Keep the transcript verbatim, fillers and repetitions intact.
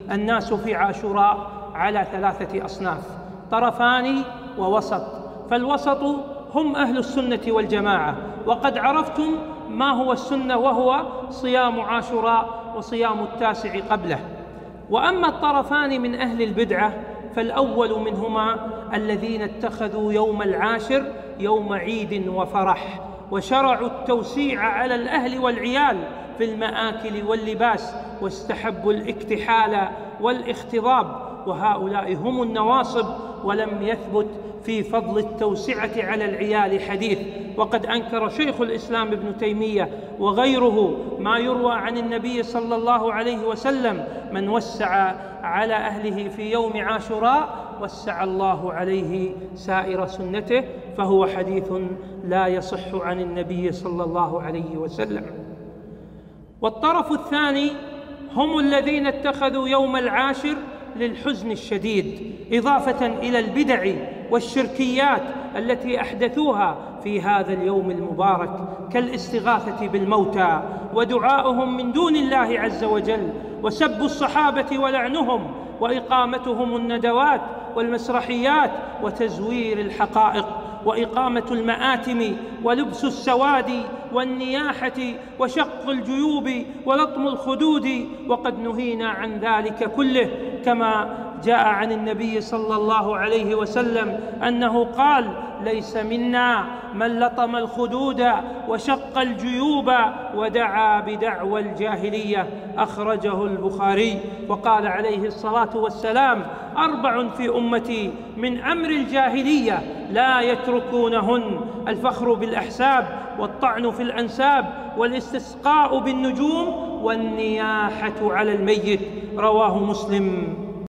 الناس في عاشوراء على ثلاثة أصناف: طرفان ووسط. فالوسط هم أهل السنة والجماعة، وقد عرفتم ما هو السنة، وهو صيام عاشوراء وصيام التاسع قبله. وأما الطرفان من أهل البدعة فالأول منهما الذين اتخذوا يوم العاشر يوم عيد وفرح، وشرعوا التوسيع على الأهل والعيال في المآكل واللباس، واستحبوا الاكتحال والاختضاب، وهؤلاء هم النواصب، ولم يثبت في فضل التوسعة على العيال حديث. وقد أنكر شيخ الإسلام ابن تيمية وغيره ما يروى عن النبي صلى الله عليه وسلم: من وسع على أهله في يوم عاشوراء وسع الله عليه سائر سنته، فهو حديث لا يصح عن النبي صلى الله عليه وسلم. والطرف الثاني هم الذين اتخذوا يوم العاشر للحزن الشديد، إضافة إلى البدع والشركيات التي أحدثوها في هذا اليوم المبارك، كالاستغاثة بالموتى ودعائهم من دون الله عز وجل، وسب الصحابة ولعنهم، وإقامتهم الندوات والمسرحيات وتزوير الحقائق، وإقامة المآتم ولبس السواد والنياحة وشق الجيوب ولطم الخدود، وقد نهينا عن ذلك كله، كما جاء عن النبي صلى الله عليه وسلم أنه قال: ليس منا من لطم الخدود وشق الجيوب ودعا بدعوى الجاهلية، أخرجه البخاري. وقال عليه الصلاة والسلام: أربع في أمتي من أمر الجاهلية لا يتركونهن: الفخر بالأحساب، والطعن في الأنساب، والاستسقاء بالنجوم، والنياحة على الميت. رواه مسلم.